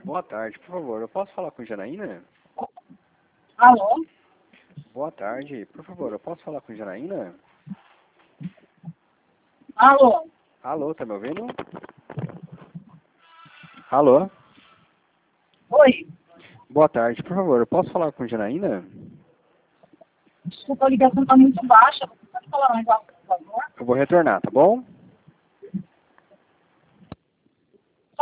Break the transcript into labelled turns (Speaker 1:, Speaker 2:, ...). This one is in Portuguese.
Speaker 1: Boa tarde, por favor, eu posso falar com Janaína?
Speaker 2: Alô?
Speaker 1: Boa tarde, por favor, eu posso falar com Janaína?
Speaker 2: Alô?
Speaker 1: Alô, tá me ouvindo? Alô?
Speaker 2: Oi?
Speaker 1: Boa tarde, por favor, eu posso falar com Janaína?
Speaker 2: Desculpa, a ligação está muito baixa. Você pode falar mais alto, por favor?
Speaker 1: Eu vou retornar, tá bom?